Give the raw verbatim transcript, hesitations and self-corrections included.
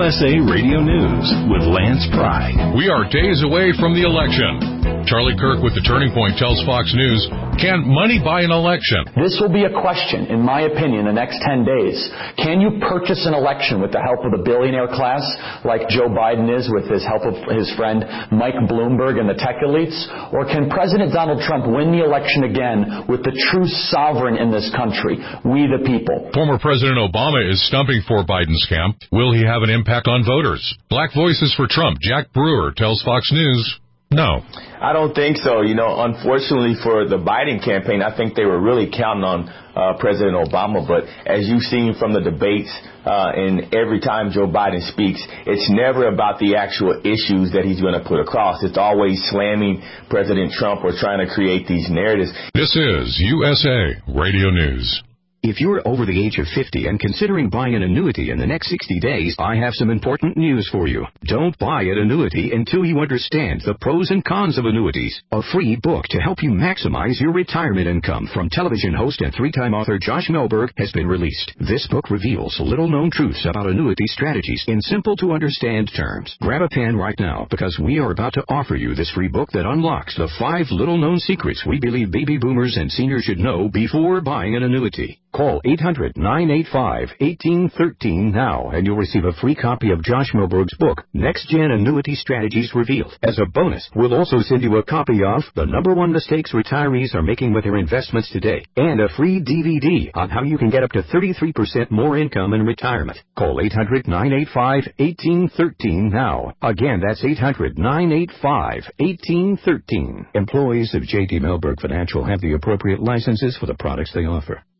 S A Radio News with Lance Pry. We are days away from the election. Charlie Kirk with The Turning Point tells Fox News, can money buy an election? This will be a question, in my opinion, the next ten days. Can you purchase an election with the help of the billionaire class, like Joe Biden is with his help of his friend Mike Bloomberg and the tech elites? Or can President Donald Trump win the election again with the true sovereign in this country, we the people? Former President Obama is stumping for Biden's camp. Will he have an impact on voters? Black Voices for Trump, Jack Brewer tells Fox News, no. I don't think so. You know, unfortunately for the Biden campaign, I think they were really counting on uh, President Obama. But as you've seen from the debates, uh, and every time Joe Biden speaks, it's never about the actual issues that he's going to put across. It's always slamming President Trump or trying to create these narratives. This is U S A Radio News. If you're over the age of fifty and considering buying an annuity in the next sixty days, I have some important news for you. Don't buy an annuity until you understand the pros and cons of annuities. A free book to help you maximize your retirement income from television host and three-time author Josh Melberg has been released. This book reveals little-known truths about annuity strategies in simple-to-understand terms. Grab a pen right now because we are about to offer you this free book that unlocks the five little-known secrets we believe baby boomers and seniors should know before buying an annuity. Call eight hundred, nine eight five, one eight one three now, and you'll receive a free copy of Josh Melberg's book, Next Gen Annuity Strategies Revealed. As a bonus, we'll also send you a copy of The Number One Mistakes Retirees Are Making with Their Investments Today, and a free D V D on how you can get up to thirty-three percent more income in retirement. Call eight hundred, nine eight five, one eight one three now. Again, that's eight hundred, nine eight five, one eight one three. Employees of J D Melberg Financial have the appropriate licenses for the products they offer.